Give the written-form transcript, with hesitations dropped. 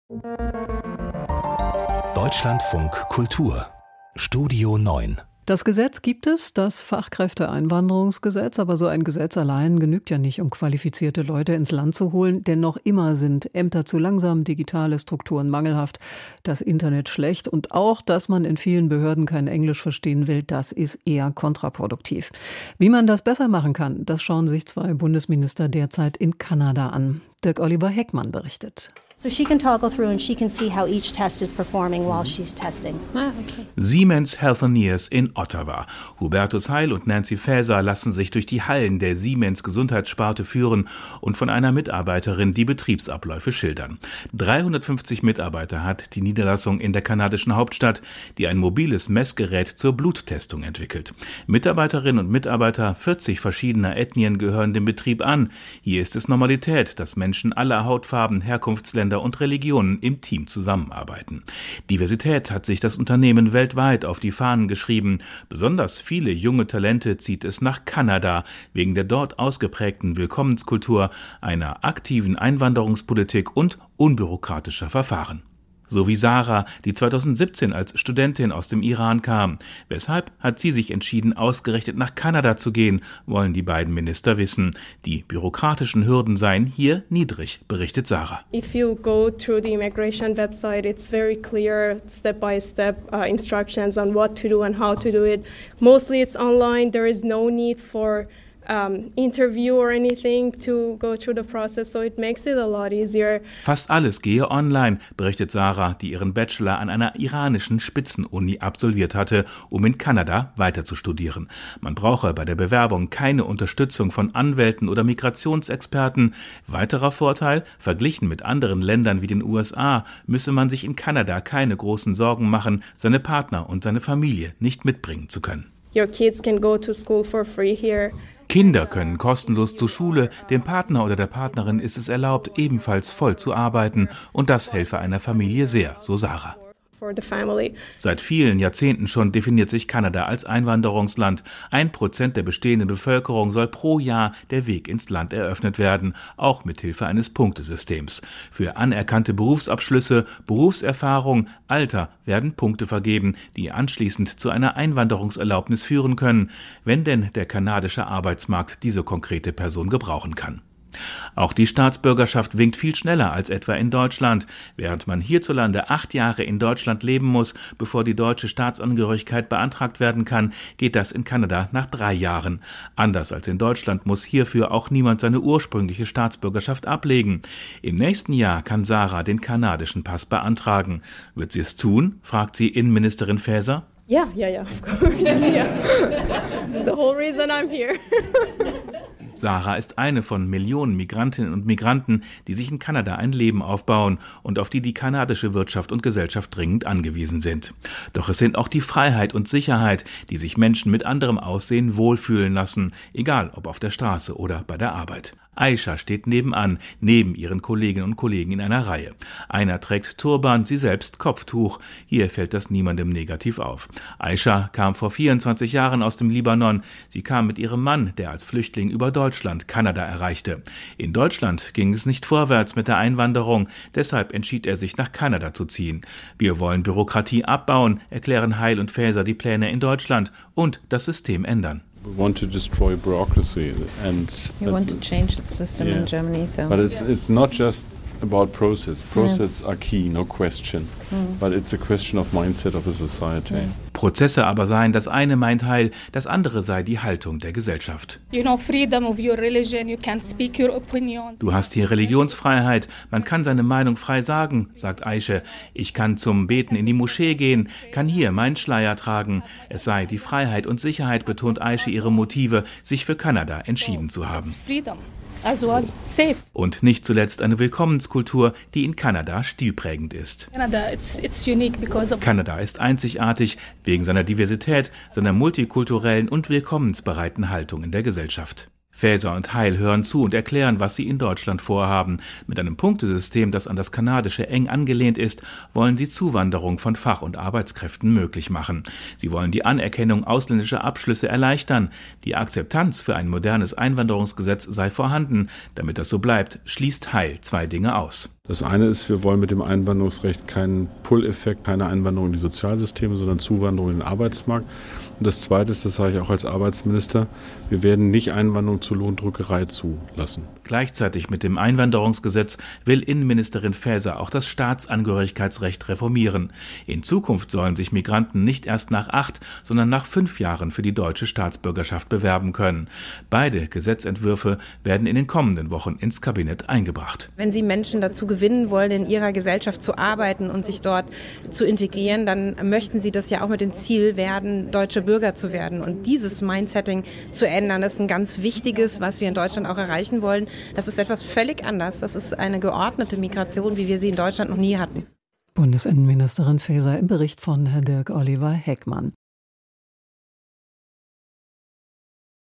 Deutschlandfunk Kultur Studio 9. Das Gesetz gibt es, das Fachkräfteeinwanderungsgesetz, aber so ein Gesetz allein genügt ja nicht, um qualifizierte Leute ins Land zu holen, denn noch immer sind Ämter zu langsam, digitale Strukturen mangelhaft, das Internet schlecht und auch, dass man in vielen Behörden kein Englisch verstehen will, das ist eher kontraproduktiv. Wie man das besser machen kann, das schauen sich 2 Bundesminister derzeit in Kanada an. Dirk-Oliver Heckmann berichtet. So she can toggle through and she can see how each test is performing while she's testing. Okay. Siemens Healthineers in Ottawa. Hubertus Heil und Nancy Faeser lassen sich durch die Hallen der Siemens Gesundheitssparte führen und von einer Mitarbeiterin die Betriebsabläufe schildern. 350 Mitarbeiter hat die Niederlassung in der kanadischen Hauptstadt, die ein mobiles Messgerät zur Bluttestung entwickelt. Mitarbeiterinnen und Mitarbeiter 40 verschiedener Ethnien gehören dem Betrieb an. Hier ist es Normalität, dass Menschen aller Hautfarben, Herkunftsländer und Religionen im Team zusammenarbeiten. Diversität hat sich das Unternehmen weltweit auf die Fahnen geschrieben. Besonders viele junge Talente zieht es nach Kanada, wegen der dort ausgeprägten Willkommenskultur, einer aktiven Einwanderungspolitik und unbürokratischer Verfahren. So wie Sarah, die 2017 als Studentin aus dem Iran kam. Weshalb hat sie sich entschieden, ausgerechnet nach Kanada zu gehen, wollen die beiden Minister wissen. Die bürokratischen Hürden seien hier niedrig, berichtet Sarah. If you go through the immigration website, it's very clear, step-by-step instructions on what to do and how to do it. Mostly it's online. There is no need for interview or anything to go through the process, so it makes it a lot easier. Fast alles gehe online, berichtet Sarah, die ihren Bachelor an einer iranischen Spitzenuni absolviert hatte, um in Kanada weiter zu studieren. Man brauche bei der Bewerbung keine Unterstützung von Anwälten oder Migrationsexperten. Weiterer Vorteil, verglichen mit anderen Ländern wie den USA, müsse man sich in Kanada keine großen Sorgen machen, seine Partner und seine Familie nicht mitbringen zu können. Your kids can go to school for free here. Kinder können kostenlos zur Schule, dem Partner oder der Partnerin ist es erlaubt, ebenfalls voll zu arbeiten und das helfe einer Familie sehr, so Sarah. Seit vielen Jahrzehnten schon definiert sich Kanada als Einwanderungsland. 1% der bestehenden Bevölkerung soll pro Jahr der Weg ins Land eröffnet werden, auch mit Hilfe eines Punktesystems. Für anerkannte Berufsabschlüsse, Berufserfahrung, Alter werden Punkte vergeben, die anschließend zu einer Einwanderungserlaubnis führen können, wenn denn der kanadische Arbeitsmarkt diese konkrete Person gebrauchen kann. Auch die Staatsbürgerschaft winkt viel schneller als etwa in Deutschland. Während man hierzulande 8 Jahre in Deutschland leben muss, bevor die deutsche Staatsangehörigkeit beantragt werden kann, geht das in Kanada nach 3 Jahren. Anders als in Deutschland muss hierfür auch niemand seine ursprüngliche Staatsbürgerschaft ablegen. Im nächsten Jahr kann Sarah den kanadischen Pass beantragen. Wird sie es tun? Fragt sie Innenministerin Faeser. Yeah, of course. Yeah. That's the whole reason I'm here. Sarah ist eine von Millionen Migrantinnen und Migranten, die sich in Kanada ein Leben aufbauen und auf die die kanadische Wirtschaft und Gesellschaft dringend angewiesen sind. Doch es sind auch die Freiheit und Sicherheit, die sich Menschen mit anderem Aussehen wohlfühlen lassen, egal ob auf der Straße oder bei der Arbeit. Aisha steht nebenan, neben ihren Kolleginnen und Kollegen in einer Reihe. Einer trägt Turban, sie selbst Kopftuch. Hier fällt das niemandem negativ auf. Aisha kam vor 24 Jahren aus dem Libanon. Sie kam mit ihrem Mann, der als Flüchtling über Deutschland Kanada erreichte. In Deutschland ging es nicht vorwärts mit der Einwanderung, deshalb entschied er sich, nach Kanada zu ziehen. Wir wollen Bürokratie abbauen, erklären Heil und Faeser die Pläne in Deutschland und das System ändern. We want to destroy bureaucracy and you want to change the system in Germany, so but it's not just about process. Process are key, no question. But it's a question of mindset of a society. Prozesse aber seien das eine, meint Heil, das andere sei die Haltung der Gesellschaft. Freedom of your religion, you can speak your opinion. Du hast hier Religionsfreiheit, man kann seine Meinung frei sagen, sagt Aisha. Ich kann zum Beten in die Moschee gehen, kann hier meinen Schleier tragen. Es sei die Freiheit und Sicherheit, betont Aisha ihre Motive, sich für Kanada entschieden zu haben. Well. Safe. Und nicht zuletzt eine Willkommenskultur, die in Kanada stilprägend ist. It's unique because of Kanada ist einzigartig wegen seiner Diversität, seiner multikulturellen und willkommensbereiten Haltung in der Gesellschaft. Faeser und Heil hören zu und erklären, was sie in Deutschland vorhaben. Mit einem Punktesystem, das an das kanadische eng angelehnt ist, wollen sie Zuwanderung von Fach- und Arbeitskräften möglich machen. Sie wollen die Anerkennung ausländischer Abschlüsse erleichtern. Die Akzeptanz für ein modernes Einwanderungsgesetz sei vorhanden. Damit das so bleibt, schließt Heil 2 Dinge aus. Das eine ist, wir wollen mit dem Einwanderungsrecht keinen Pull-Effekt, keine Einwanderung in die Sozialsysteme, sondern Zuwanderung in den Arbeitsmarkt. Und das zweite ist, das sage ich auch als Arbeitsminister, wir werden nicht Einwanderung zur Lohndrückerei zulassen. Gleichzeitig mit dem Einwanderungsgesetz will Innenministerin Faeser auch das Staatsangehörigkeitsrecht reformieren. In Zukunft sollen sich Migranten nicht erst nach 8, sondern nach 5 Jahren für die deutsche Staatsbürgerschaft bewerben können. Beide Gesetzentwürfe werden in den kommenden Wochen ins Kabinett eingebracht. Wenn Sie Menschen dazu gewinnen wollen, in ihrer Gesellschaft zu arbeiten und sich dort zu integrieren, dann möchten Sie das ja auch mit dem Ziel werden, deutsche Bürger zu werden. Und dieses Mindsetting zu ändern, das ist ein ganz wichtiges, was wir in Deutschland auch erreichen wollen. Das ist etwas völlig anders. Das ist eine geordnete Migration, wie wir sie in Deutschland noch nie hatten. Bundesinnenministerin Faeser im Bericht von Dirk Oliver Heckmann.